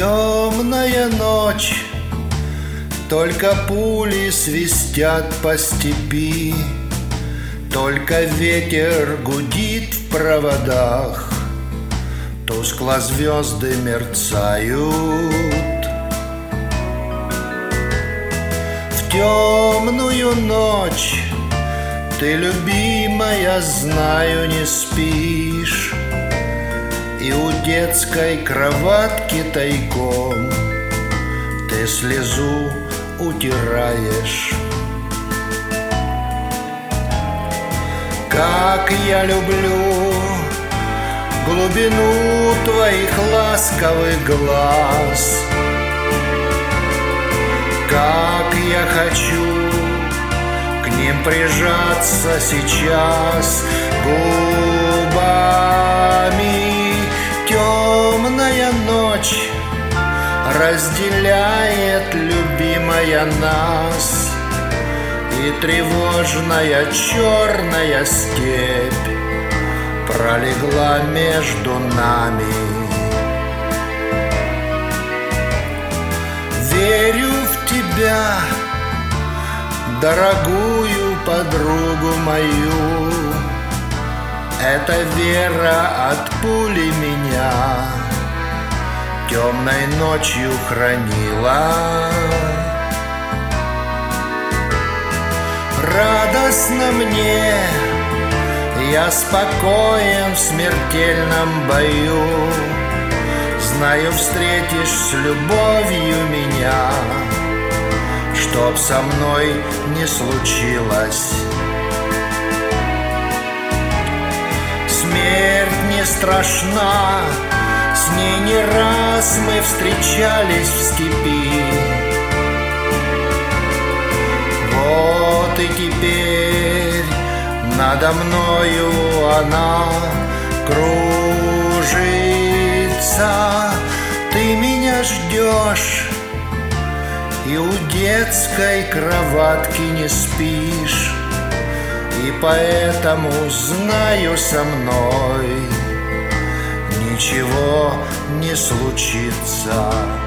Темная ночь, только пули свистят по степи, только ветер гудит в проводах, тускло звезды мерцают. В темную ночь ты, любимая, знаю, не спишь, и у детской кроватки тайком ты слезу утираешь. Как я люблю глубину твоих ласковых глаз, как я хочу к ним прижаться сейчас губами. Темная ночь разделяет, любимая, нас, и тревожная черная степь пролегла между нами. Верю в тебя, дорогую подругу мою, эта вера от пули меня темной ночью хранила. Радостно мне, я спокоен в смертельном бою, знаю, встретишь с любовью меня, чтоб со мной не случилось. Смерть не страшна, с ней не раз мы встречались в степи. Вот и теперь надо мною она кружится. Ты меня ждешь и у детской кроватки не спишь, и поэтому, знаю, со мной ничего не случится.